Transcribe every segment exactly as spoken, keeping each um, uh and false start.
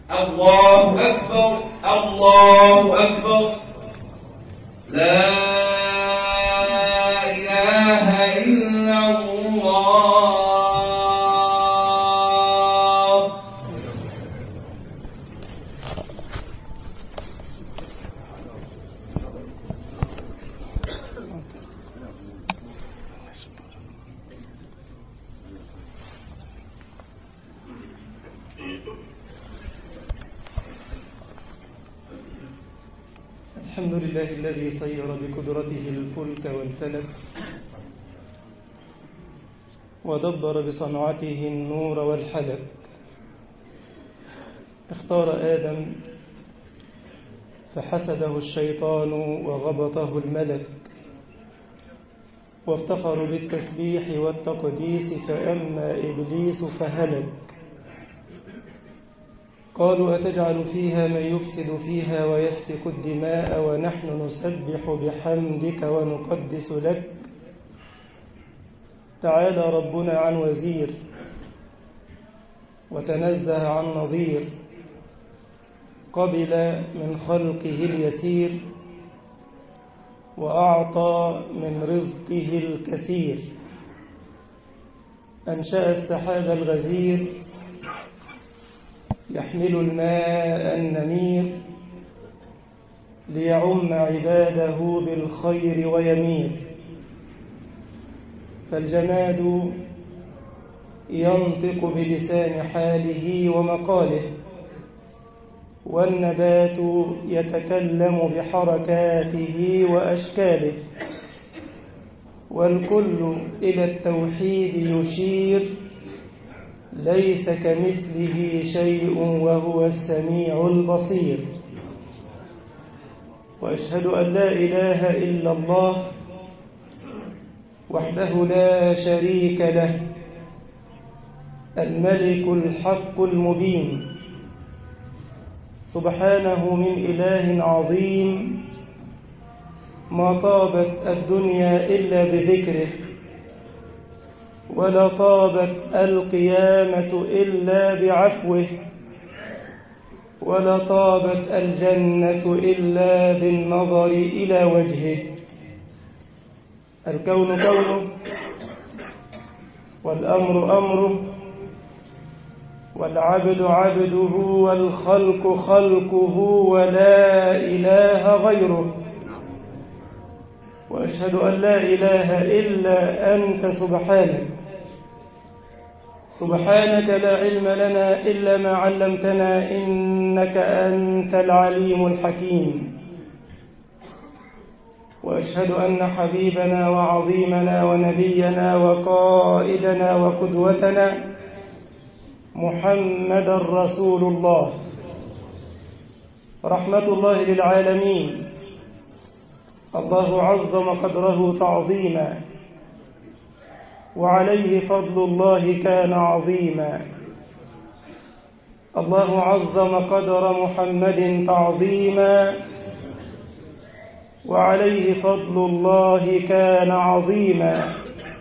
الله أكبر الله أكبر لا إله إلا الله. الحمد لله الذي سير بقدرته الفلك والفلك ودبر بصنعته النور والحلك. اختار آدم فحسده الشيطان وغبطه الملك، وافتخروا بالتسبيح والتقديس فأما إبليس فهلك. قالوا أتجعل فيها من يفسد فيها ويسفك الدماء ونحن نسبح بحمدك ونقدس لك. تعالى ربنا عن وزير وتنزه عن نظير، قبل من خلقه اليسير وأعطى من رزقه الكثير. أنشأ السحاب الغزير يحمل الماء النمير ليعم عباده بالخير ويمير. فالجماد ينطق بلسان حاله ومقاله، والنبات يتكلم بحركاته وأشكاله، والكل إلى التوحيد يشير. ليس كمثله شيء وهو السميع البصير. وأشهد أن لا إله إلا الله وحده لا شريك له، الملك الحق المبين، سبحانه من إله عظيم. ما طابت الدنيا إلا بذكره، ولا طابت القيامة إلا بعفوه، ولا طابت الجنة إلا بالنظر إلى وجهه. الكون كونه، والأمر أمره، والعبد عبده، والخلق خلقه، ولا إله غيره. وأشهد أن لا إله إلا أنت سبحانك. سبحانك لا علم لنا إلا ما علمتنا، إنك أنت العليم الحكيم. وأشهد أن حبيبنا وعظيمنا ونبينا وقائدنا وقدوتنا محمد رسول الله، رحمة الله للعالمين. الله عظم قدره تعظيما، وعليه فضل الله كان عظيما. الله عظم قدر محمد تعظيما، وعليه فضل الله كان عظيما.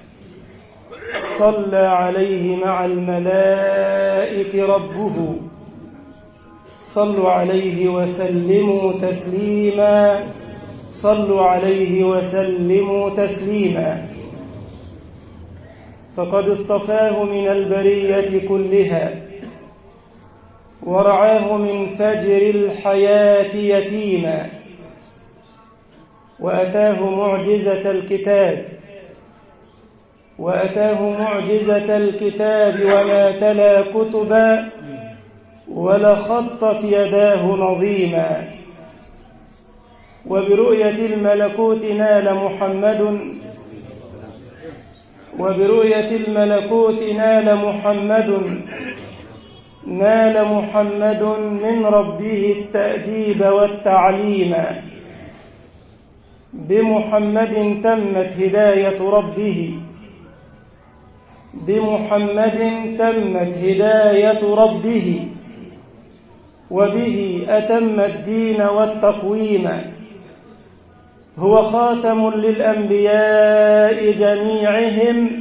صلى عليه مع الملائكة ربه، صلوا عليه وسلموا تسليما، صلوا عليه وسلموا تسليما. فقد اصطفاه من البرية كلها، ورعاه من فجر الحياة يتيما، وأتاه معجزة الكتاب وأتاه معجزة الكتاب وما تلا كتبا ولخطت يداه نظيما. وبرؤية الملكوت نال محمد وبرؤية الملكوت نال محمد نال محمد من ربه التأديب والتعليم. بمحمد تمت هداية ربه بمحمد تمت هداية ربه وبه أتم الدين والتقويم. هو خاتم للأنبياء جميعهم،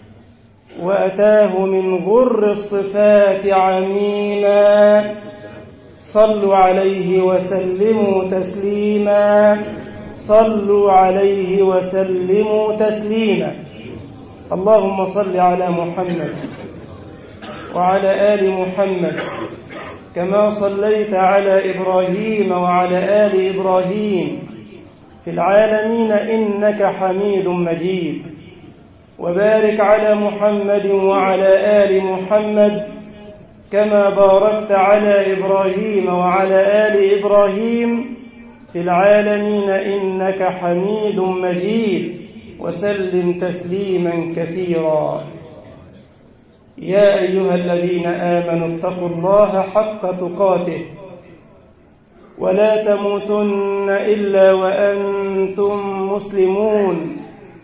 وأتاه من غر الصفات عميما. صلوا عليه وسلموا تسليما صلوا عليه وسلموا تسليما. اللهم صل على محمد وعلى آل محمد كما صليت على إبراهيم وعلى آل إبراهيم في العالمين إنك حميد مجيد، وبارك على محمد وعلى آل محمد كما باركت على إبراهيم وعلى آل إبراهيم في العالمين إنك حميد مجيد، وسلم تسليما كثيرا. يا أيها الذين آمنوا اتقوا الله حق تقاته ولا تموتن إلا وأنتم مسلمون.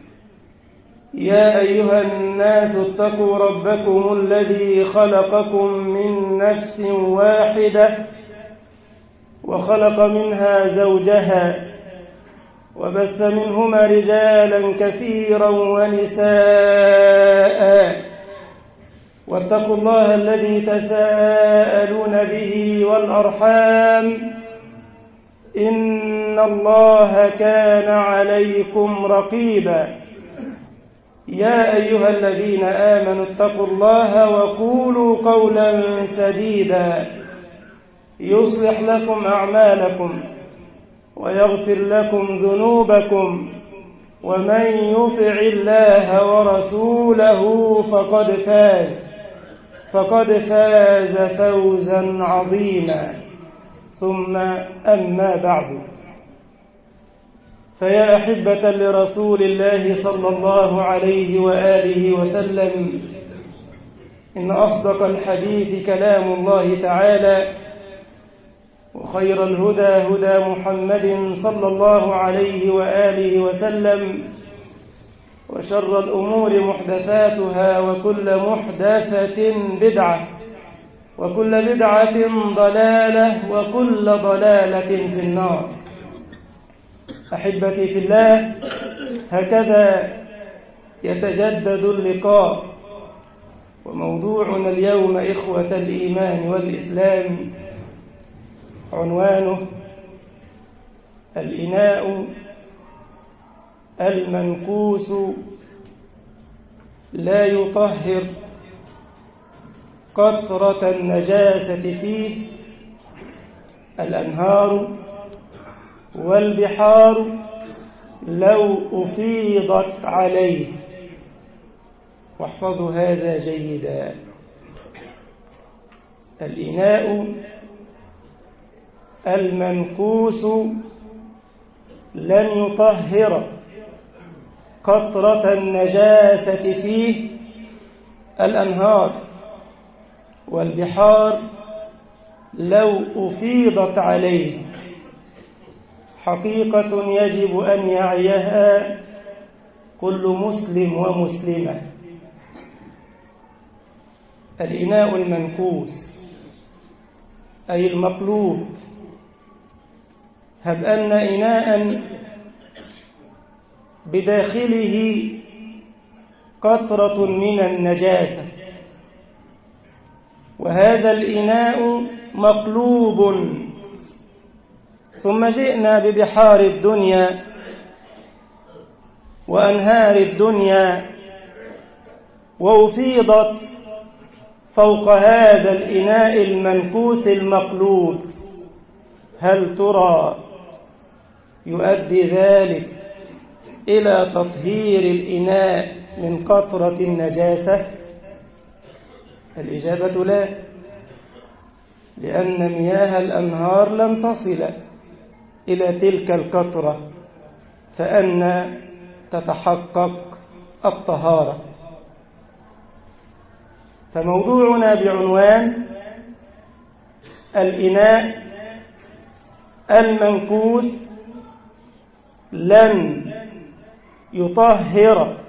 يا أيها الناس اتقوا ربكم الذي خلقكم من نفس واحدة وخلق منها زوجها وبث منهما رجالا كثيرا ونساء، واتقوا الله الذي تساءلون به والأرحام إن الله كان عليكم رقيبا. يا أيها الذين آمنوا اتقوا الله وقولوا قولا سديدا يصلح لكم أعمالكم ويغفر لكم ذنوبكم، ومن يطع الله ورسوله فقد فاز فقد فاز فوزا عظيما. ثم أما بعد، فيا أحبة لرسول الله صلى الله عليه وآله وسلم، إن أصدق الحديث كلام الله تعالى، وخير الهدى هدى محمد صلى الله عليه وآله وسلم، وشر الأمور محدثاتها، وكل محدثة بدعة، وكل بدعة ضلالة، وكل ضلالة في النار. أحبتي في الله، هكذا يتجدد اللقاء، وموضوعنا اليوم إخوة الإيمان والإسلام عنوانه الإناء المنكوس لا يطهر قطرة النجاسة فيه الأنهار والبحار لو أفيضت عليه. واحفظوا هذا جيدا: الإناء المنكوس لن يطهر قطرة النجاسة فيه الأنهار والبحار لو أفيضت عليه. حقيقة يجب أن يعيها كل مسلم ومسلمة. الإناء المنكوس أي المقلوب. هب أن إناء بداخله قطرة من النجاسة، وهذا الإناء مقلوب، ثم جئنا ببحار الدنيا وأنهار الدنيا وأفيضت فوق هذا الإناء المنكوس المقلوب، هل ترى يؤدي ذلك إلى تطهير الإناء من قطرة النجاسة؟ الإجابة لا، لأن مياه الأنهار لم تصل إلى تلك القطرة، فأن تتحقق الطهارة. فموضوعنا بعنوان الإناء المنكوس لن يطهر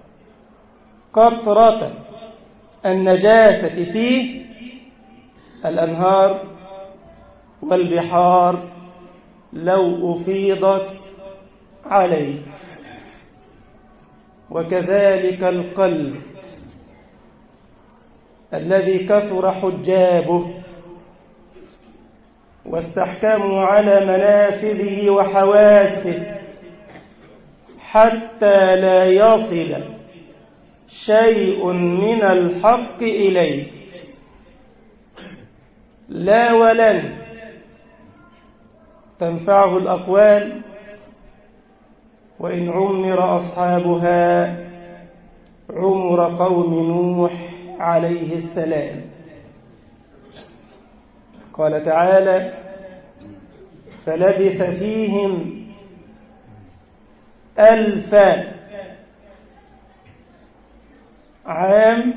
قطرة النجاسة فيه الأنهار والبحار لو أفيضت عليه. وكذلك القلب الذي كثر حجابه واستحكموا على منافذه وحواسه حتى لا يصل شيء من الحق إليه، لا ولن تنفعه الأقوال وإن عمر أصحابها عمر قوم نوح عليه السلام. قال تعالى: فلبث فيهم ألف عام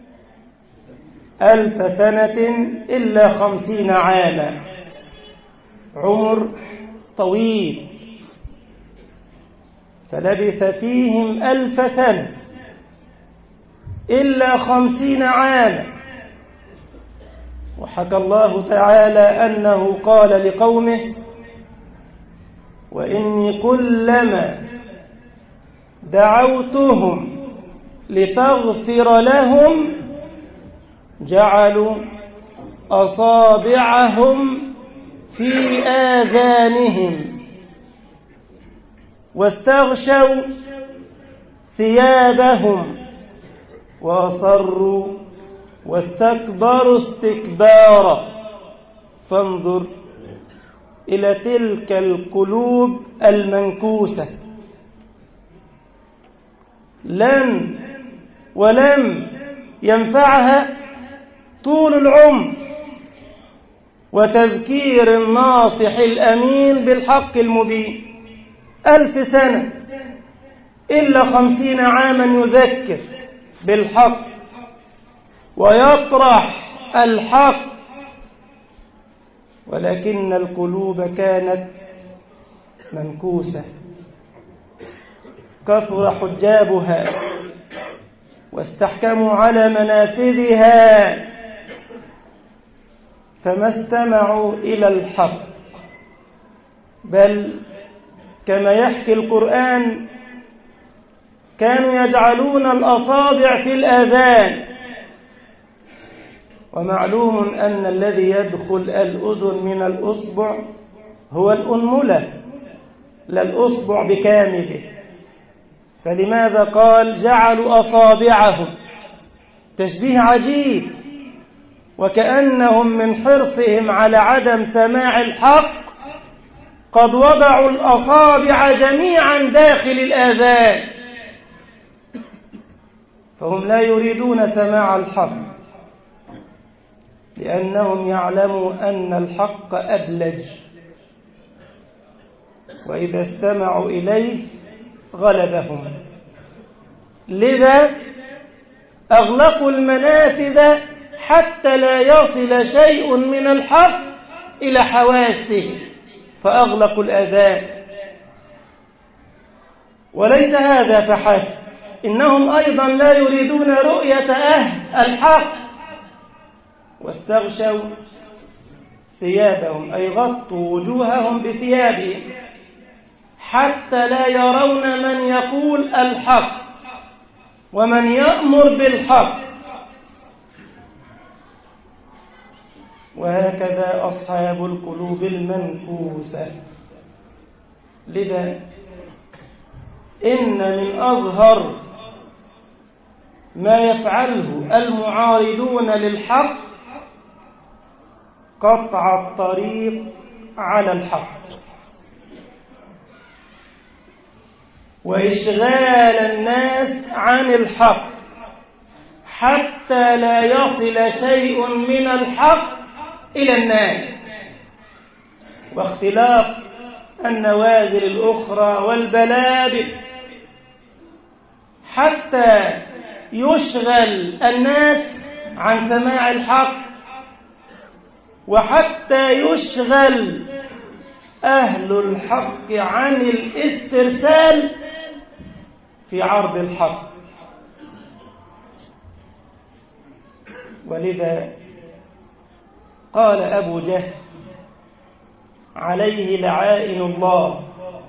ألف سنة إلا خمسين عاما، عمر طويل. فلبث فيهم ألف سنة إلا خمسين عاما. وحكى الله تعالى أنه قال لقومه: وإني كلما دعوتهم لتغفر لهم جعلوا أصابعهم في آذانهم واستغشوا ثيابهم وأصروا واستكبروا استكبارا. فانظر إلى تلك القلوب المنكوسة، لن ولم ينفعها طول العمر وتذكير الناصح الأمين بالحق المبين. ألف سنة إلا خمسين عاما يذكر بالحق ويطرح الحق، ولكن القلوب كانت منكوسة. كثر حجابها واستحكموا على منافذها فما استمعوا إلى الحق، بل كما يحكي القرآن كانوا يجعلون الأصابع في الآذان. ومعلوم أن الذي يدخل الأذن من الأصبع هو الأنملة لا الأصبع بكامله. فلماذا قال جعلوا أصابعهم؟ تشبيه عجيب، وكأنهم من حرصهم على عدم سماع الحق قد وضعوا الأصابع جميعا داخل الآذان، فهم لا يريدون سماع الحق لأنهم يعلموا أن الحق أبلج، وإذا استمعوا إليه غلبهم. لذا أغلقوا المنافذ حتى لا يصل شيء من الحق إلى حواسه، فأغلقوا الآذان. وليس هذا فحسب، إنهم أيضا لا يريدون رؤية أهل الحق، واستغشوا ثيابهم أي غطوا وجوههم بثيابهم حتى لا يرون من يقول الحق ومن يأمر بالحق. وهكذا أصحاب القلوب المنكوسة. لذا إن من أظهر ما يفعله المعارضون للحق قطع الطريق على الحق وإشغال الناس عن الحق حتى لا يصل شيء من الحق إلى الناس، واختلاط النوازل الأخرى والبلابل حتى يشغل الناس عن سماع الحق، وحتى يشغل أهل الحق عن الاسترسال في عرض الحق. ولذا قال أبو جهل عليه لعائن الله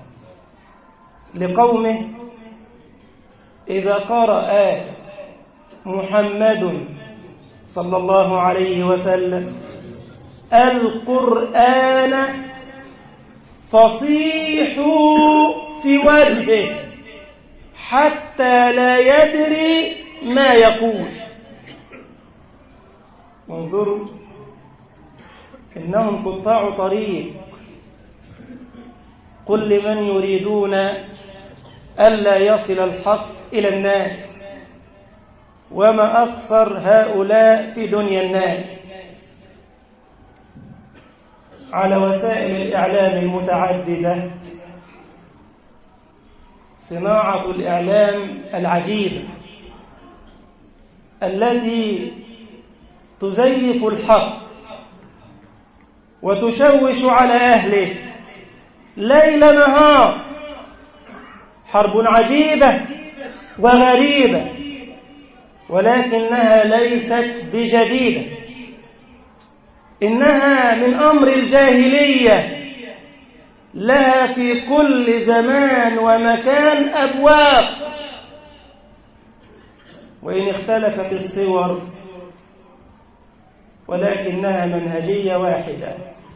لقومه: إذا قرأ محمد صلى الله عليه وسلم القرآن فصيحوا في وجهه حتى لا يدري ما يقول. انظروا، إنهم قطاع طريق، قل لمن يريدون ألا يصل الحق إلى الناس، وما أكثر هؤلاء في دنيا الناس. على وسائل الإعلام المتعددة صناعة الإعلام العجيبة التي تزيف الحق وتشوش على أهله ليل نهار، حرب عجيبة وغريبة، ولكنها ليست بجديدة، إنها من أمر الجاهلية، لها في كل زمان ومكان أبواب، وإن اختلفت الصور ولكنها منهجية واحدة.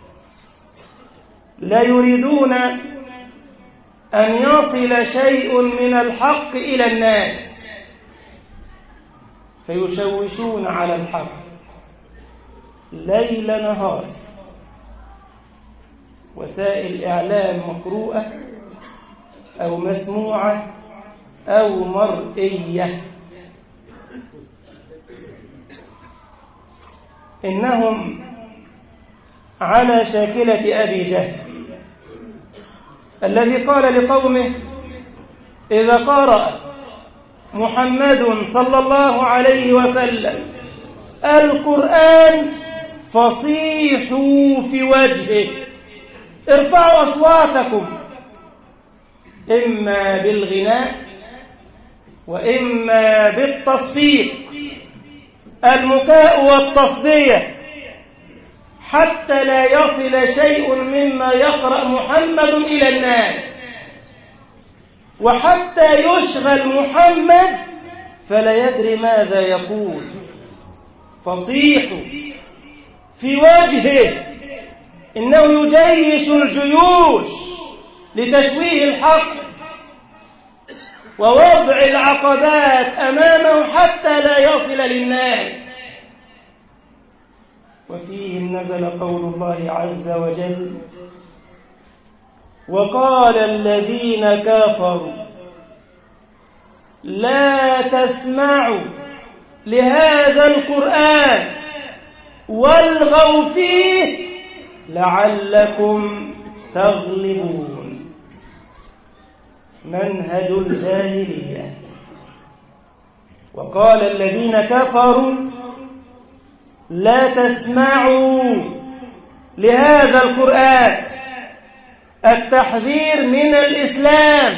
لا يريدون أن يصل شيء من الحق إلى الناس فيشوشون على الحق ليل نهار. وسائل إعلام مقروءة أو مسموعة أو مرئية. إنهم على شاكلة أبي جهل الذي قال لقومه: إذا قرأ محمد صلى الله عليه وسلم القرآن فصيحوا في وجهه، ارفعوا أصواتكم، إما بالغناء وإما بالتصفيق، المكاء والتصدية، حتى لا يصل شيء مما يقرأ محمد إلى الناس، وحتى يشغل محمد فلا يدري ماذا يقول. فصيحوا في وجهه، إنه يجيش الجيوش لتشويه الحق ووضع العقبات أمامه حتى لا يصل للناس. وفيهم نزل قول الله عز وجل: وقال الذين كفروا لا تسمعوا لهذا القرآن والغوا فيه لعلكم تغلبون. منهج الجاهلية. وقال الذين كفروا لا تسمعوا لهذا القرآن، التحذير من الإسلام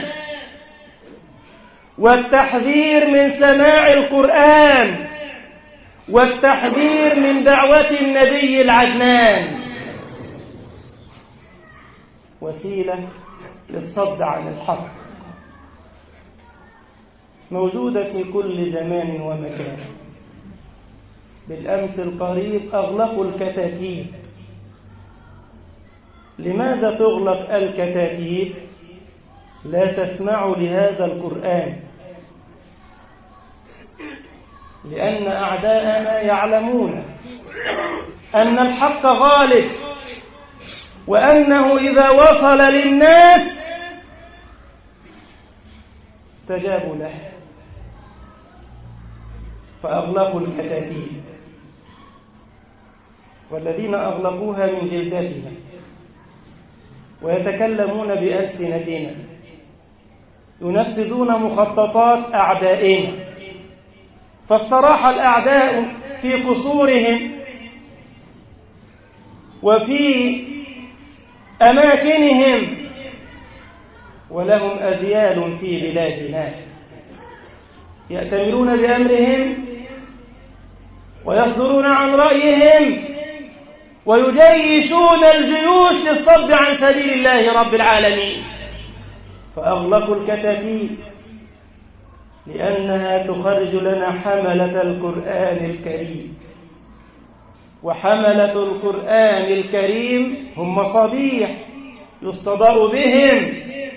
والتحذير من سماع القرآن والتحذير من دعوة النبي العدنان، وسيلة للصد عن الحق، موجودة في كل زمان ومكان. بالأمس القريب أغلقوا الكتاتيب. لماذا تغلق الكتاتيب؟ لا تسمعوا لهذا القرآن، لأن أعداءنا يعلمون أن الحق غالب، وأنه إذا وصل للناس استجابوا له، فأغلقوا الكتاتيب. والذين أغلقوها من جلدتنا ويتكلمون بألسنتنا ينفذون مخططات أعدائنا، فاستراح الأعداء في قصورهم وفي أماكنهم، ولهم أذيال في بلادنا يأتمرون بأمرهم ويصدرون عن رأيهم ويجيشون الجيوش للصد عن سبيل الله رب العالمين. فأغلقوا الكتاتيب لأنها تخرج لنا حملة القرآن الكريم، وحملة القرآن الكريم هم مصابيح يستضاء بهم،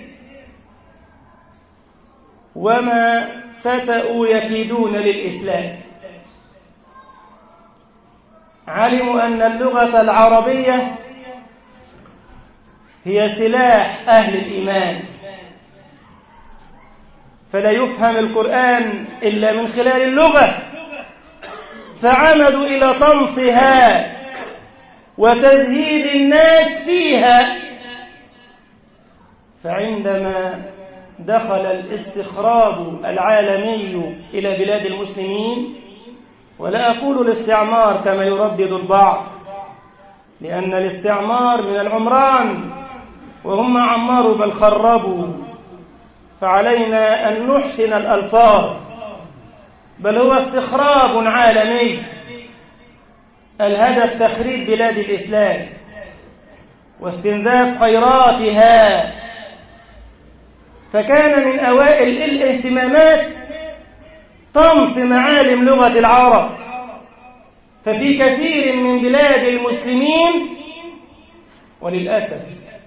وما فتأوا يكيدون للإسلام. علموا أن اللغة العربية هي سلاح أهل الإيمان، فلا يفهم القرآن إلا من خلال اللغة، فعمدوا إلى طمسها وتزهيد الناس فيها. فعندما دخل الاستخراب العالمي إلى بلاد المسلمين، ولا أقول الاستعمار كما يردد البعض، لأن الاستعمار من العمران وهم عمروا بل خربوا، فعلينا أن نحسن الألفاظ، بل هو استخراب عالمي. الهدف تخريب بلاد الإسلام واستنزاف خيراتها، فكان من أوائل الاهتمامات طمس معالم لغة العرب. ففي كثير من بلاد المسلمين وللأسف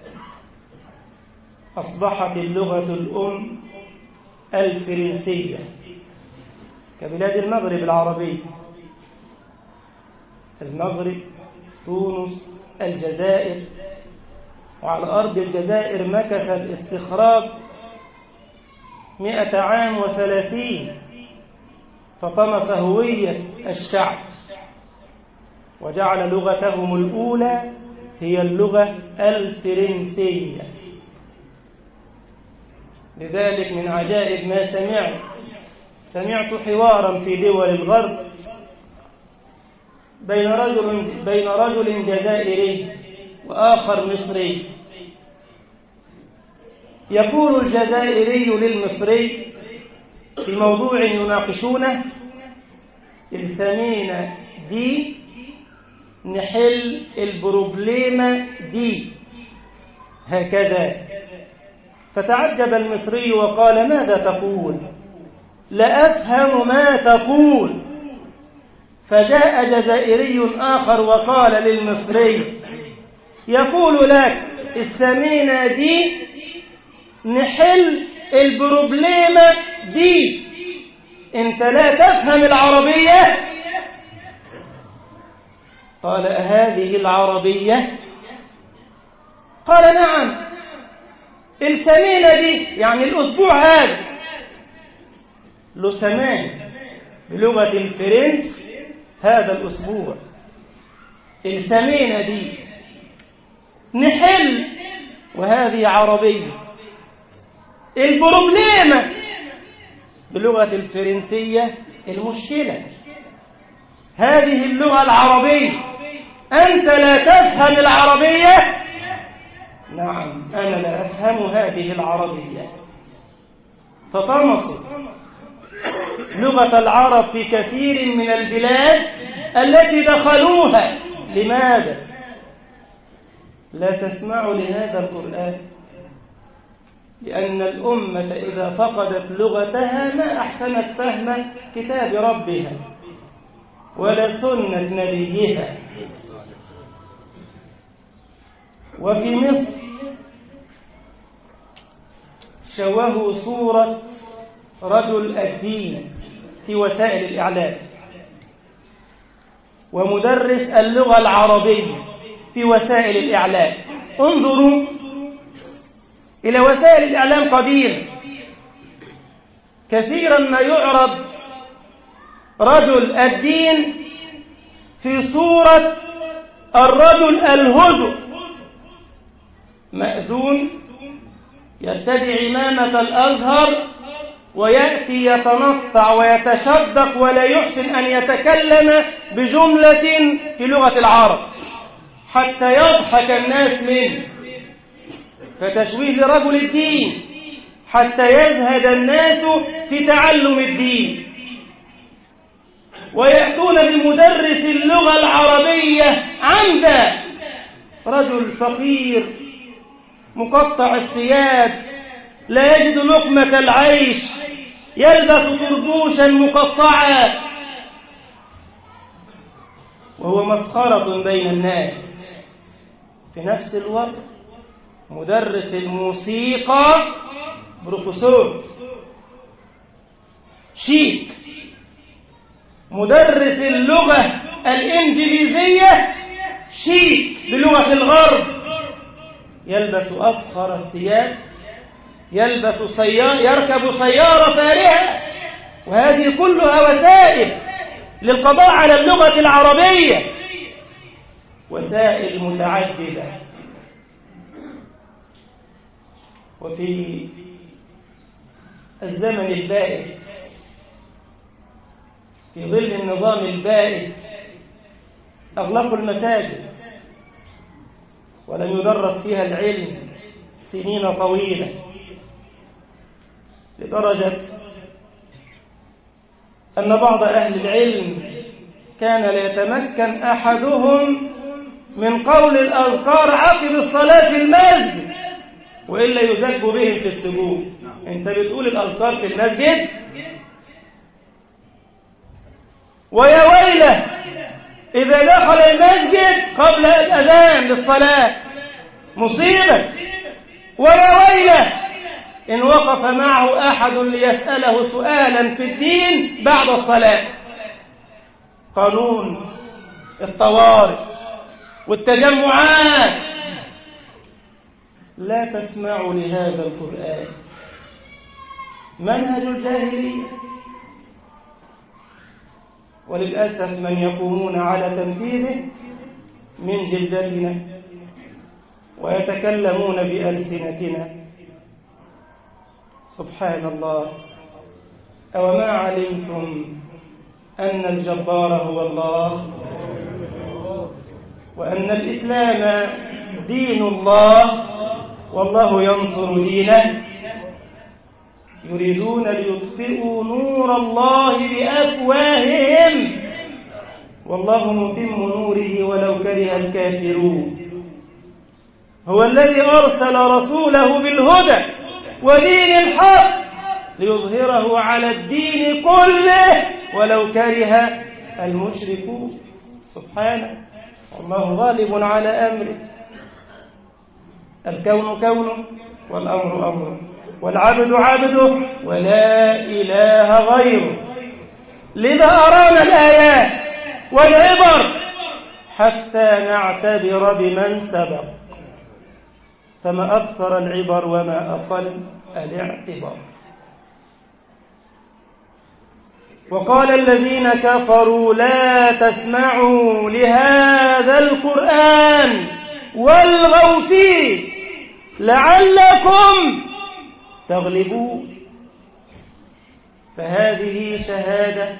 أصبحت اللغة الأم الفرنسية، كبلاد المغرب العربي، المغرب، تونس، الجزائر. وعلى أرض الجزائر مكث الاستخراب مئة عام وثلاثين، فطمس هوية الشعب وجعل لغتهم الأولى هي اللغة الفرنسية. لذلك من عجائب ما سمعت سمعت حوارا في دول الغرب بين رجل بين رجل جزائري وآخر مصري. يقول الجزائري للمصري في موضوع يناقشونه: الثمينة دي نحل البروبليمة دي هكذا. فتعجب المصري وقال: ماذا تقول؟ لا أفهم ما تقول. فجاء جزائري آخر وقال للمصري: يقول لك الثمينة دي نحل البروبليمة دي، انت لا تفهم العربية؟ قال: هذه العربية؟ قال: نعم. الثمينة دي يعني الأسبوع هذا له ثمان بلغة الفرنس، هذا الأسبوع. الثمينة دي نحل، وهذه عربية. البروبليمة بلغة الفرنسية المشكلة، هذه اللغة العربية. أنت لا تفهم العربية؟ نعم، أنا لا أفهم هذه العربية. فطمسوا لغة العرب في كثير من البلاد التي دخلوها. لماذا؟ لا تسمعوا لهذا القرآن، لأن الأمة إذا فقدت لغتها ما أحسنت فهم كتاب ربها ولا سنة نبيها. وفي مصر شوهوا صورة رجل الدين في وسائل الإعلام، ومدرس اللغة العربية في وسائل الإعلام. انظروا إلى وسائل الإعلام قديما، كثيرا ما يعرض رجل الدين في صورة الرجل الهزء، مأذون يرتدي عمامة الأزهر ويأتي يتنطع ويتشدق ولا يحسن أن يتكلم بجملة في لغة العرب حتى يضحك الناس منه، فتشويه لرجل الدين حتى يزهد الناس في تعلم الدين. ويأتون بمدرس اللغة العربية عمدا، رجل فقير مقطع الثياب لا يجد لقمة العيش، يلبس طربوشا مقطعا، وهو مسخرة بين الناس. في نفس الوقت مدرس الموسيقى بروفيسور شيك، مدرس اللغة الإنجليزية شيك بلغة الغرب، يلبس أفخر الثياب، يلبس سيارة، يركب سيارة فارهة، وهذه كلها وسائل للقضاء على اللغة العربية، وسائل متعددة. وفي الزمن البائد، في ظل النظام البائد، أغلقوا المساجد ولم يدرس فيها العلم سنين طويلة، لدرجة أن بعض أهل العلم كان لا يتمكن أحدهم من قول الأذكار عقب الصلاة في المسجد، وإلا يزج بهم في السجود. أنت بتقول الأذكار في المسجد؟ ويا ويله إذا دخل المسجد قبل الأذان للصلاة، مصيبة. ويا ويله إن وقف معه أحد ليسأله سؤالا في الدين بعد الصلاة. قانون الطوارئ والتجمعات. لا تسمعوا لهذا القرآن، منهج الجاهلية. وللأسف من يقومون على تنفيذه من جلدتنا ويتكلمون بألسنتنا. سبحان الله. أوما علمتم أن الجبار هو الله، وأن الإسلام دين الله، والله ينصر دينه. يريدون ليطفئوا نور الله بأفواههم والله متم نوره ولو كره الكافرون. هو الذي أرسل رسوله بالهدى ودين الحق ليظهره على الدين كله ولو كره المشركون. سبحانه. والله غالب على أمره. الكون كونه والأمر أمره والعبد عبده ولا إله غيره. لذا أرانا الآيات والعبر حتى نعتبر بمن سبق، فما أكثر العبر وما أقل الاعتبار. وقال الذين كفروا لا تسمعوا لهذا القرآن والغوا فيه لعلكم تغلبون. فهذه شهادة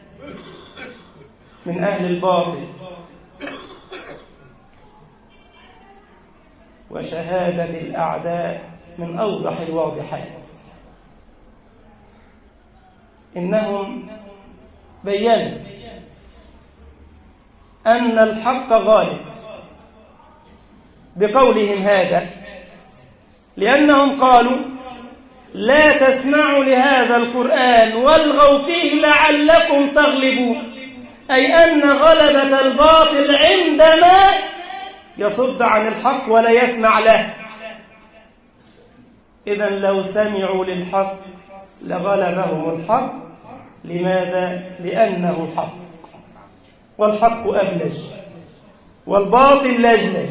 من أهل الباطل، وشهادة الأعداء من أوضح الواضحات. إنهم بيّنوا أن الحق غالب بقولهم هذا، لأنهم قالوا لا تسمعوا لهذا القرآن والغوا فيه لعلكم تغلبون، أي أن غلبة الباطل عندما يصد عن الحق ولا يسمع له. إذن لو سمعوا للحق لغلبهم الحق. لماذا؟ لأنه حق، والحق أبلج والباطل لجلج.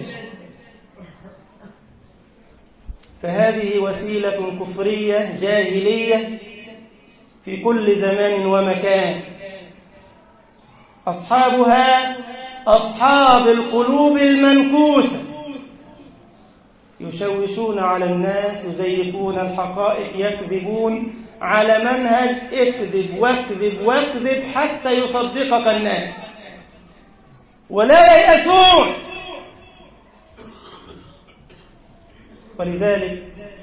فهذه وسيلة كفرية جاهلية في كل زمان ومكان. أصحابها أصحاب القلوب المنكوسة، يشوشون على الناس، يزيفون الحقائق، يكذبون على منهج اكذب واكذب واكذب حتى يصدقك الناس، ولا ييأسون. ولذلك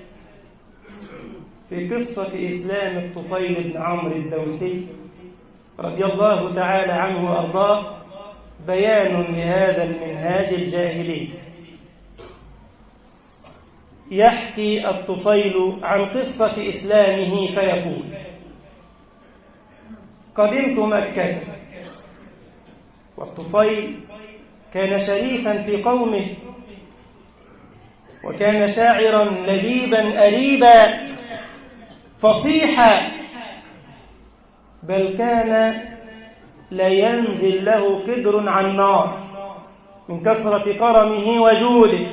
في قصة إسلام الطفيل بن عمرو الدوسي رضي الله تعالى عنه وأرضاه بيان لهذا المنهاج الجاهلي. يحكي الطفيل عن قصة إسلامه فيقول: قدمت مكة والطفيل كان شريفا في قومه، وكان شاعرا لبيبا أريبا فصيحا، بل كان لا ينزل له قدر عن نار من كثرة كرمه وجوده،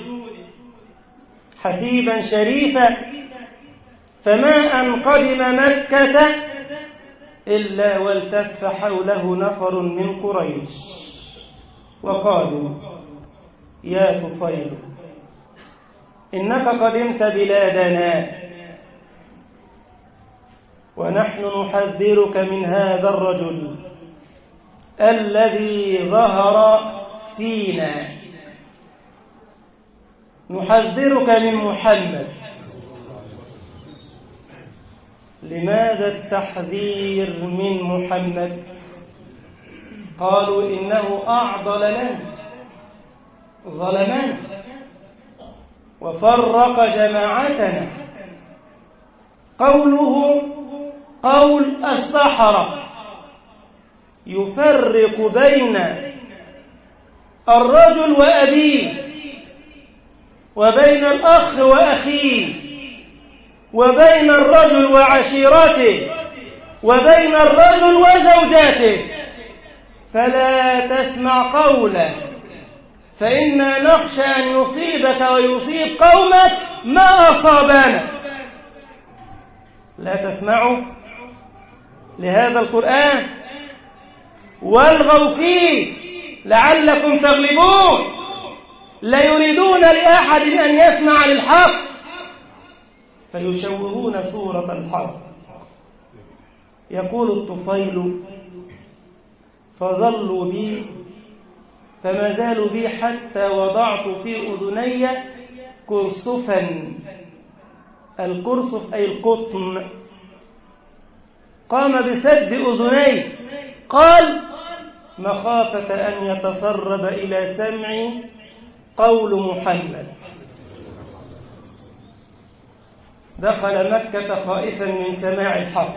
حسيبا شريفا. فما أن قدم مكة إلا والتف حوله نفر من قريش وقالوا: يا طفيل، إنك قدمت بلادنا ونحن نحذرك من هذا الرجل الذي ظهر فينا، نحذرك من محمد. لماذا التحذير من محمد؟ قالوا: إنه أعضل لنا، ظلمنا وفرق جماعتنا. قوله قول السحرة، يفرق بين الرجل وأبيه، وبين الأخ وأخيه، وبين الرجل وعشيرته، وبين الرجل وزوجاته. فلا تسمع قوله، فإنا نخشى أن يصيبك ويصيب قومك ما أصابنا. لا تسمعوا لهذا القرآن والغوا فيه لعلكم تغلبون. لا يريدون لأحد أن يسمع للحق فيشوهون صورة الحق. يقول الطفيل: فظلوا بي فما زالوا بي حتى وضعت في أذني كرسفا. الكرسف أي القطن. قام بسد أذنيه، قال: مخافة أن يتسرب إلى سمعي قول محمد. دخل مكة خائفا من سماع الحق،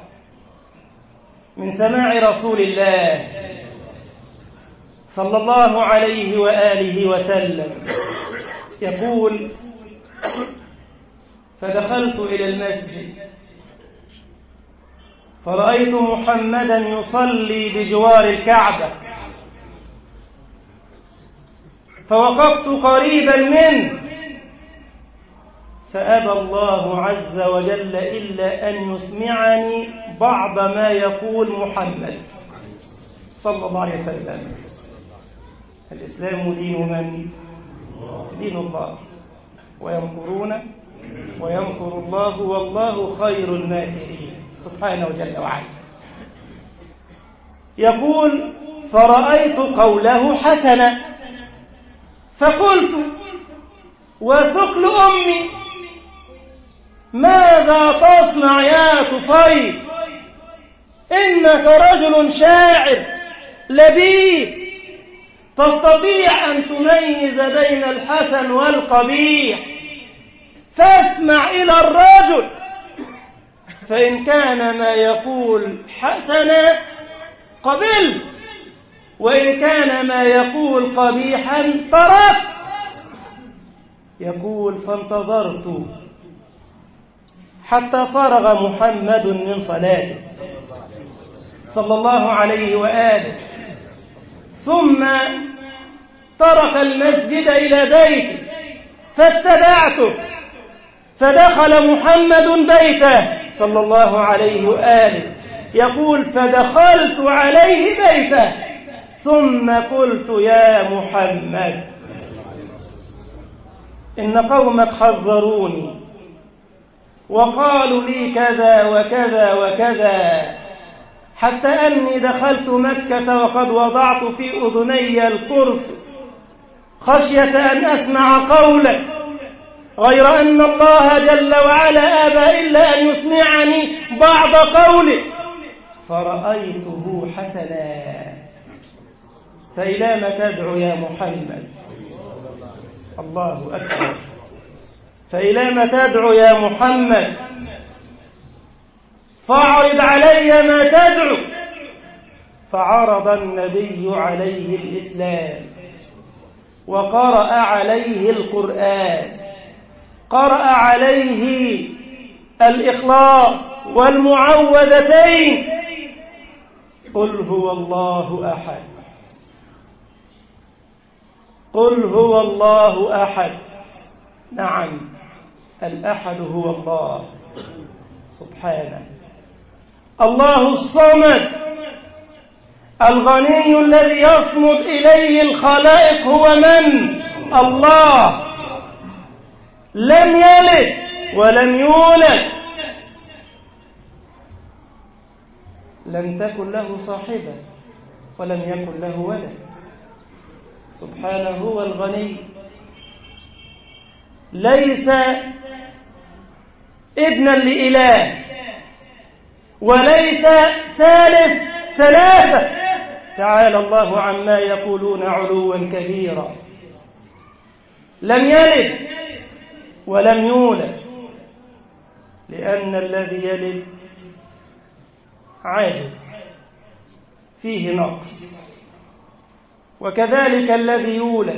من سماع رسول الله صلى الله عليه وآله وسلم. يقول: فدخلت إلى المسجد فرأيت محمدا يصلي بجوار الكعبة، فوقفت قريبا منه، فأبى الله عز وجل إلا أن يسمعني بعض ما يقول محمد صلى الله عليه وسلم. الإسلام دين من؟ دين الله، ويمكرون ويمكر الله والله خير الماكرين سبحانه جل وعلا. يقول: فرأيت قوله حسنا، فقلت: وثقل أمي، ماذا تصنع يا طفيل؟ إنك رجل شاعر لبيب، تستطيع أن تميز بين الحسن والقبيح، فاسمع إلى الرجل، فإن كان ما يقول حسنا قبل، وإن كان ما يقول قبيحا ترك. يقول: فانتظرت حتى فرغ محمد من صلاته صلى الله عليه وآله، ثم ترك المسجد إلى بيته، فاتبعته، فدخل محمد بيته صلى الله عليه وآله. يقول: فدخلت عليه بيته ثم قلت: يا محمد، إن قومك حذروني وقالوا لي كذا وكذا وكذا، حتى أني دخلت مكة وقد وضعت في أذني القرص خشية أن أسمع قولك، غير أن الله جل وعلا أبى إلا أن يسمعني بعض قوله، فرأيته حسنا. فإلى ما تدعو يا محمد؟ الله أكبر. فإلى ما تدعو يا محمد؟ فاعرض علي ما تدعو. فعرض النبي عليه الإسلام وقرأ عليه القرآن، قرأ عليه الإخلاص والمعوذتين، قل هو الله أحد، قل هو الله أحد. نعم، الأحد هو الله سبحانه. الله الصمد الغني الذي يصمد إليه الخلائق هو من؟ الله. لم يلد ولم يولد، لم تكن له صاحبة ولم يكن له ولد، سبحانه هو الغني، ليس ابنا لإله وليس ثالث ثلاثة، تعالى الله عما يقولون علوا كبيرا. لم يلد ولم يولد، لأن الذي يلد عاجز فيه نقص، وكذلك الذي يولد.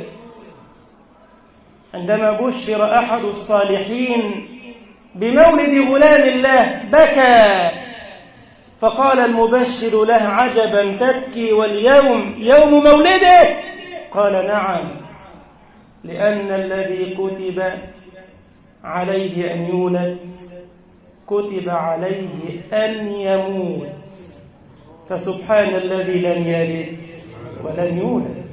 عندما بشر أحد الصالحين بمولد غلام الله بكى، فقال المبشر له: عجبا تبكي واليوم يوم مولده؟ قال: نعم، لأن الذي كتب عليه أن يولد كتب عليه أن يموت، فسبحان الذي لم يلد ولم يولد.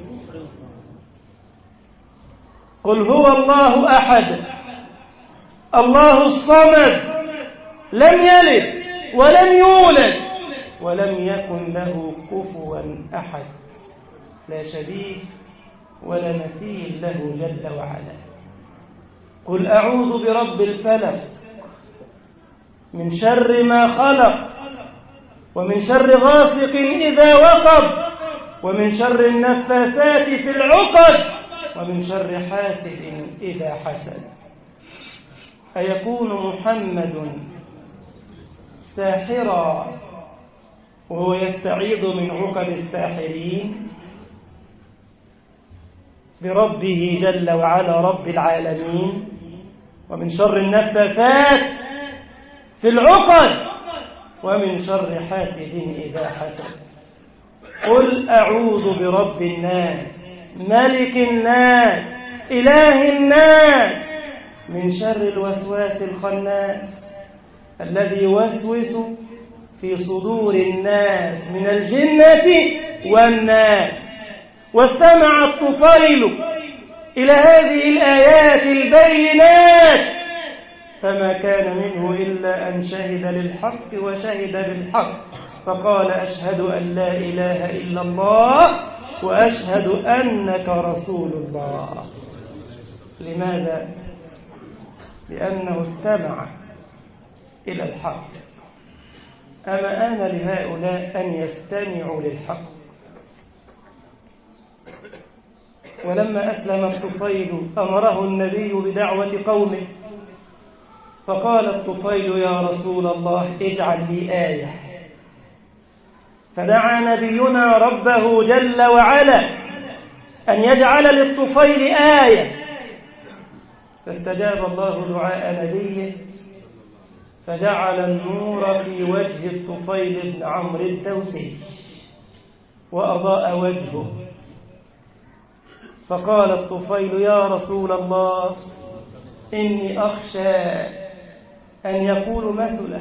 قل هو الله أحد، الله الصمد، لم يلد ولم يولد ولم يكن له كفوا أحد، لا شبيه ولا مثيل له جل وعلا. قل أعوذ برب الفلق من شر ما خلق، ومن شر غاسق إذا وقب، ومن شر النفاثات في العقد، ومن شر حاسد إذا حسد. أيكون محمد ساحرا وهو يستعيذ من عقد الساحرين؟ بربه جل وعلا رب العالمين. ومن شر النفاثات في العقد، ومن شر حاسد إذا حسد. قل أعوذ برب الناس ملك الناس إله الناس من شر الوسواس الخناس الذي يوسوس في صدور الناس من الجنة والناس. واستمع الطفيل إلى هذه الآيات البينات فما كان منه إلا أن شهد للحق وشهد بالحق، فقال: أشهد أن لا إله إلا الله وأشهد أنك رسول الله. لماذا؟ لأنه استمع إلى الحق. أما آن لهؤلاء أن يستمعوا للحق. ولما أسلم الطفيل أمره النبي بدعوة قومه، فقال الطفيل: يا رسول الله اجعل لي آية. فدعا نبينا ربه جل وعلا أن يجعل للطفيل آية، فاستجاب الله دعاء نبيه، فجعل النور في وجه الطفيل بن عمرو الدوسي وأضاء وجهه. فقال الطفيل: يا رسول الله إني أخشى أن يقول مثله.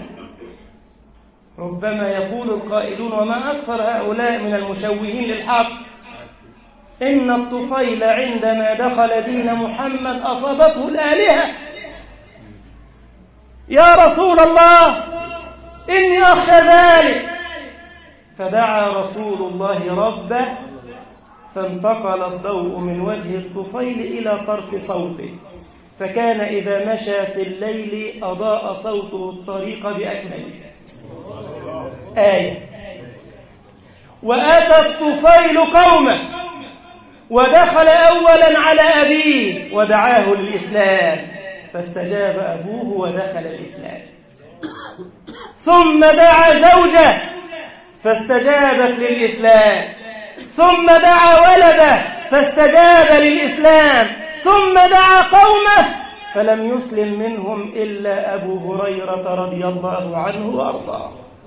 ربما يقول القائلون: وما أكثر هؤلاء من المشوهين للحق، إن الطفيل عندما دخل دين محمد أصابته الآلهة. يا رسول الله إني أخشى ذلك. فدعا رسول الله ربه، فانتقل الضوء من وجه الطفيل إلى طرف صوته، فكان إذا مشى في الليل أضاء صوته الطريق بأكمله. آية. وأتى الطفيل قومه ودخل أولا على أبيه ودعاه للإسلام، فاستجاب أبوه ودخل الإسلام. ثم دعا زوجه فاستجابت للإسلام، ثم دعا ولده فاستجاب للإسلام، ثم دعا قومه فلم يسلم منهم إلا أبو هريرة رضي الله عنه وأرضاه.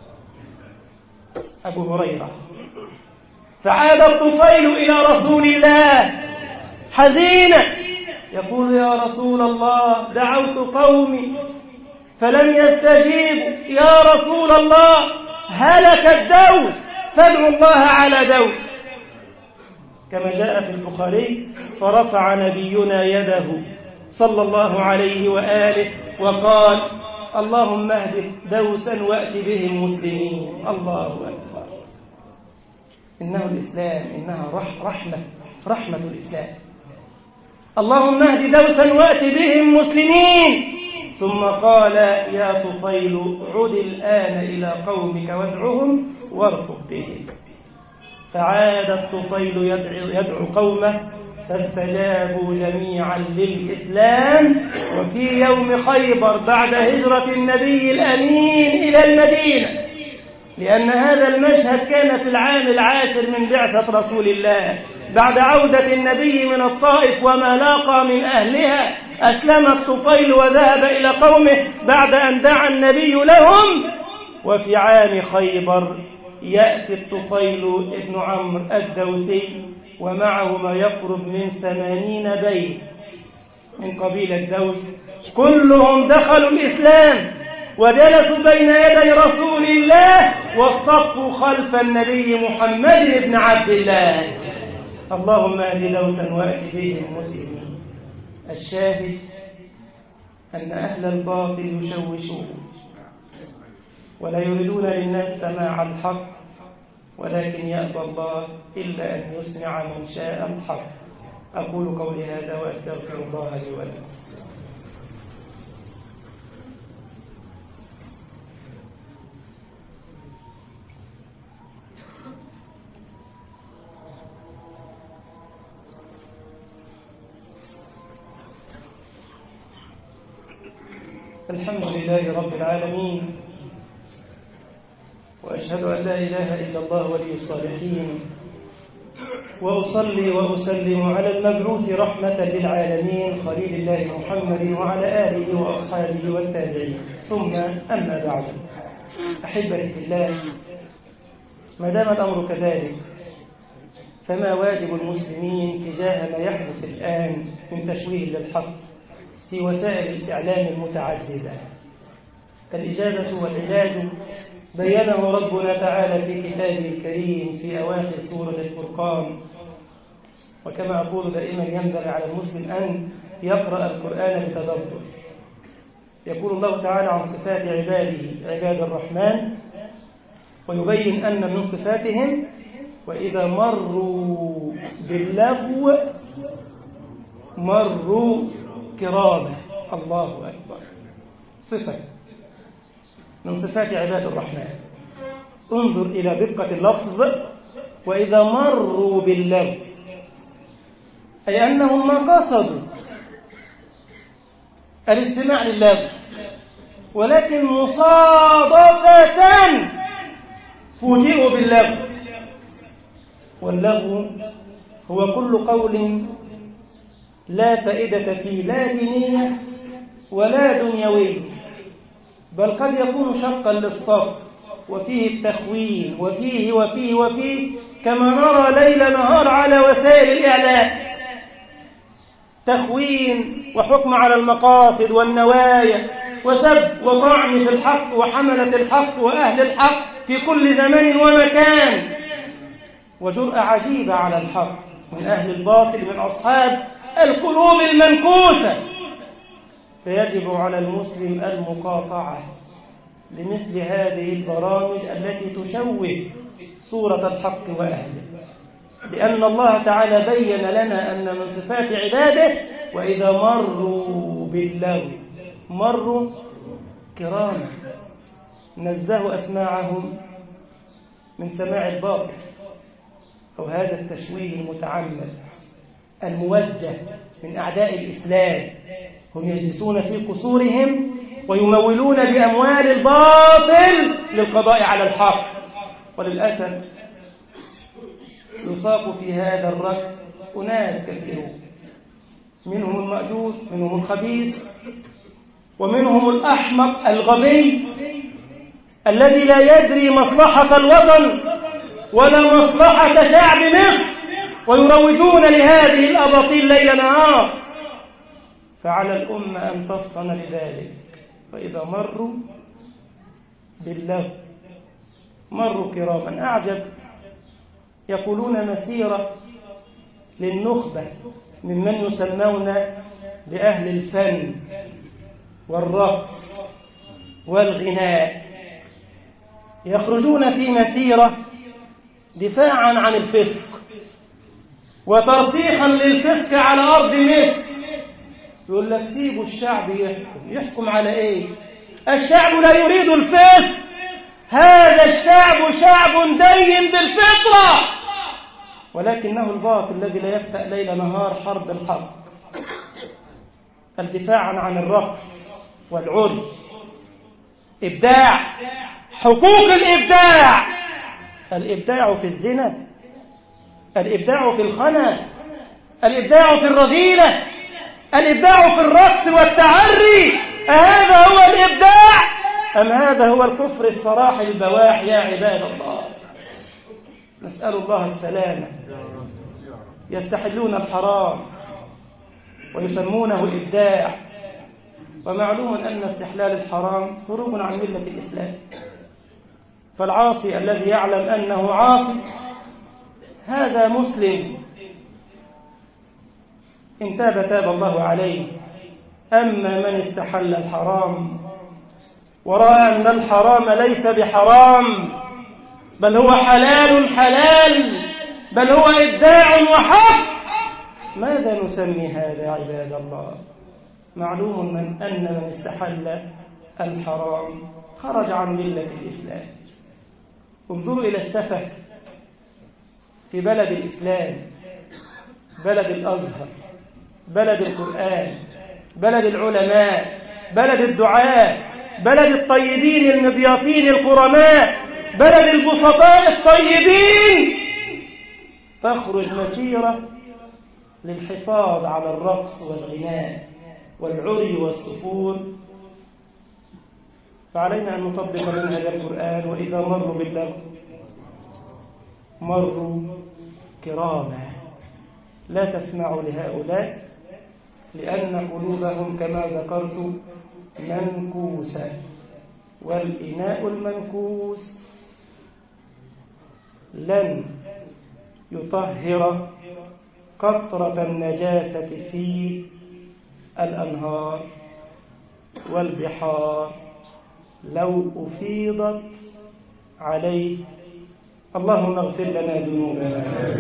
أبو هريرة. فعاد الطفيل إلى رسول الله حزينا يقول: يا رسول الله، دعوت قومي فلم يستجيبوا، يا رسول الله هلك الدوس، فادعوا الله على دوس. كما جاء في البخاري: فرفع نبينا يده صلى الله عليه وآله وقال: اللهم اهد دوسا وأت بهم مسلمين. الله أكبر. إنه الإسلام، إنها رحمة رحمة الإسلام. اللهم اهد دوسا وأت بهم مسلمين. ثم قال: يا طفيل عد الآن إلى قومك وادعهم وارفق بهم. فعاد الطفيل يدعو, يدعو قومه فاستجابوا جميعا للإسلام. وفي يوم خيبر بعد هجرة النبي الأمين إلى المدينة، لأن هذا المشهد كان في العام العاشر من بعثة رسول الله، بعد عودة النبي من الطائف وما لاقى من أهلها، أسلم الطفيل وذهب إلى قومه بعد أن دعا النبي لهم. وفي عام خيبر يأتي الطفيل ابن عمرو الدوسي ومعه ما يقرب من ثمانين بيت من قبيلة دوس، كلهم دخلوا الإسلام وجلسوا بين يدي رسول الله واصطفوا خلف النبي محمد بن عبد الله. اللهم اهد دوسا وأت بهم مسلمين. الشاهد أن أهل الباطل يشوشون ولا يريدون للناس سماع الحق، ولكن يأبى الله إلا أن يسمع من شاء الحق. أقول قولي هذا وأستغفر الله لي ولكم. الحمد لله رب العالمين، وأشهد أن لا إله إلا الله ولي الصالحين، وأصلي وأسلم على المبعوث رحمة للعالمين خليل الله محمد وعلى آله وأصحابه والتابعين، ثم أما بعد. أحبتي في الله، ما دام الأمر كذلك فما واجب المسلمين تجاه ما يحدث الآن من تشويه للحق في وسائل الإعلام المتعددة؟ الإجابة والعلاج بينه ربنا تعالى في كتابه الكريم في أواخر سورة الفرقان. وكما أقول دائما، ينبغي على المسلم أن يقرأ القرآن بتدبر. يقول الله تعالى عن صفات عباده عباد الرحمن، ويبين أن من صفاتهم: وإذا مروا باللغو مروا كراما. الله أكبر. صفة من صفات عباد الرحمن. انظر إلى دقة اللفظ: وإذا مروا باللغو، أي أنهم ما قصدوا الاستماع للغو، ولكن مصادفة فوجئوا باللغو. واللغو هو كل قول لا فائدة فيه، لا دينية ولا دنيوية، بل قد يكون شقا للصبر، وفيه التخوين، وفيه وفيه وفيه، كما نرى ليل نهار على وسائل الإعلام. تخوين وحكم على المقاصد والنوايا، وسب وطعن في الحق وحملة الحق وأهل الحق في كل زمان ومكان، وجرأة عجيبة على الحق من أهل الباطل، من أصحاب القلوب المنكوسة. فيجب على المسلم المقاطعة لمثل هذه البرامج التي تشوه صورة الحق وأهله، لأن الله تعالى بين لنا أن من صفات عباده: وإذا مروا باللغو مروا كراما. نزهوا أسماعهم من سماع الباطل أو هذا التشويه المتعمد الموجه من أعداء الإسلام. هم يجلسون في قصورهم ويمولون بأموال الباطل للقضاء على الحق، وللأسف يساق في هذا الركب أناس كثيرون، منهم المأجور، منهم الخبيث، ومنهم الأحمق الغبي الذي لا يدري مصلحة الوطن ولا مصلحة شعب مصر، ويروجون لهذه الأباطيل ليل نهار. فعلى الأمة أن تفطن لذلك، فإذا مروا باللغو مروا كراما. أعجب، يقولون مسيرة للنخبة ممن يسمون بأهل الفن والرقص والغناء، يخرجون في مسيرة دفاعا عن الفسق وترسيخا للفسق على أرض مصر. يقول لك سيبوا الشعب يحكم. يحكم على إيه؟ الشعب لا يريد الفسق، هذا الشعب شعب دين بالفطرة، ولكنه الباطل الذي لا يفتأ ليل نهار حرب الحق، الدفاع عن الرقص والعري، إبداع، حقوق الإبداع، الإبداع في الزنا، الإبداع في الخنا، الإبداع في الرذيلة، الإبداع في الرقص والتعري. أهذا هو الإبداع أم هذا هو الكفر الصراح البواح؟ يا عباد الله، نسأل الله السلامة. يستحلون الحرام ويسمونه إبداع، ومعلوم أن استحلال الحرام خروج عن ملة الإسلام. فالعاصي الذي يعلم أنه عاصي هذا مسلم، إن تاب تاب الله عليه. أما من استحل الحرام ورأى أن الحرام ليس بحرام بل هو حلال حلال، بل هو إبداع وحق، ماذا نسمي هذا عباد الله؟ معلوم من أن من استحل الحرام خرج عن ملة الإسلام. انظروا إلى السفه في بلد الإسلام، بلد الأزهر، بلد القرآن، بلد العلماء، بلد الدعاة، بلد الطيبين المضيافين الكرماء، بلد البسطاء الطيبين. تخرج مسيرة للحفاظ على الرقص والغناء والعري والسفور، فعلينا أن نطبق منهج القرآن. وإذا مروا باللغو مروا كراما. لا تسمعوا لهؤلاء، لأن قلوبهم كما ذكرت منكوسة، والإناء المنكوس لن يطهر قطرة النجاسة في الأنهار والبحار لو أفيضت عليه. اللهم اغفر لنا ذنوبنا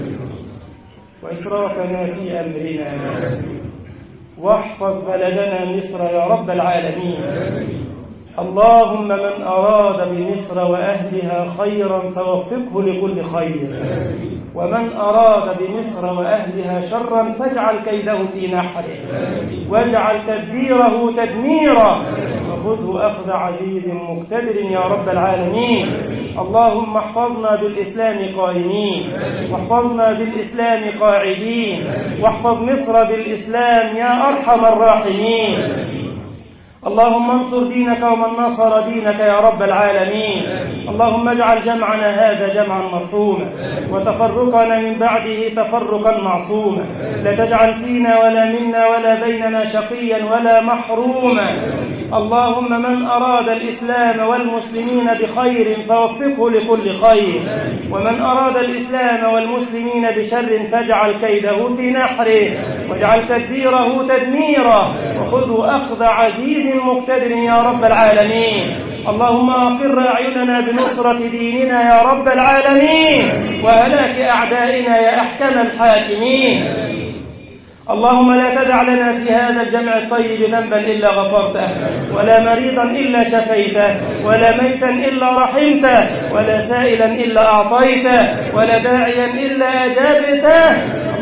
وإسرافنا في أمرنا، واحفظ بلدنا مصر يا رب العالمين. اللهم من أراد بمصر وأهلها خيرا فوفقه لكل خير، ومن أراد بمصر وأهلها شرا فاجعل كيده في نحره، واجعل تدبيره تدميرا، وخذه أخذ عزيز مقتدر يا رب العالمين. اللهم احفظنا بالإسلام قائمين، واحفظنا بالإسلام قاعدين، واحفظ مصر بالإسلام يا أرحم الراحمين. اللهم انصر دينك ومن نصر دينك يا رب العالمين. اللهم اجعل جمعنا هذا جمعا مرحوما، وتفرقنا من بعده تفرقا معصوما. لا تجعل فينا ولا منا ولا بيننا شقيا ولا محروما. اللهم من أراد الإسلام والمسلمين بخير فوفقه لكل خير، ومن أراد الإسلام والمسلمين بشر فاجعل كيده في نحره، واجعل تدبيره تدميرا، وخذه أخذ عزيز مقتدر يا رب العالمين. اللهم أقر أعيننا بنصرة ديننا يا رب العالمين، وهلاك أعدائنا يا أحكم الحاكمين. اللهم لا تدع لنا في هذا الجمع الطيب ذنبا إلا غفرته، ولا مريضا إلا شفيته، ولا ميتا إلا رحمته، ولا سائلا إلا أعطيته، ولا داعيا إلا أجابته.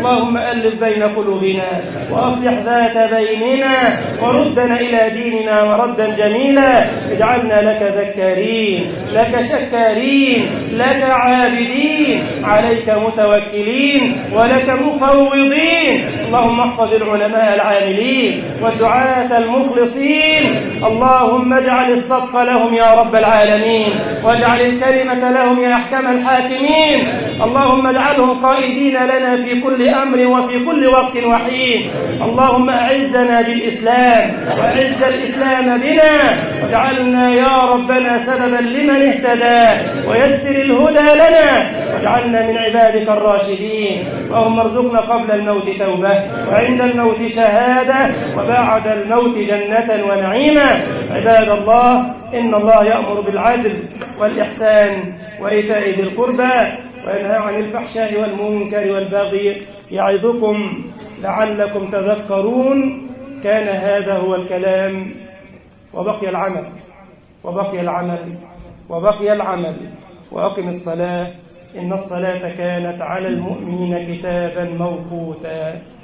اللهم ألف بين قلوبنا وأصلح ذات بيننا وردنا إلى ديننا مردا جميلا. اجعلنا لك ذكارين لك شكارين لك عابدين عليك متوكلين ولك مفوضين. اللهم احفظ العلماء العاملين والدعاة المخلصين. اللهم اجعل الصدق لهم يا رب العالمين واجعل الكلمة لهم يا أحكم الحاكمين. اللهم اجعلهم قائدين لنا في كل أمر وفي كل وقت وحين. اللهم أعزنا بالإسلام وأعز الإسلام بنا واجعلنا يا ربنا سببا لمن اهتدى ويسر الهدى لنا واجعلنا من عبادك الراشدين. اللهم ارزقنا قبل الموت توبة وعند الموت شهادة وبعد الموت جنة ونعيما. عباد الله، إن الله يأمر بالعدل والإحسان وإيتاء ذي القربى وينهى عن الفحشاء والمنكر والبغي يعظكم لعلكم تذكرون. كان هذا هو الكلام وبقي العمل وبقي العمل وبقي العمل. وأقم الصلاة إن الصلاة كانت على المؤمنين كتابا موقوتا.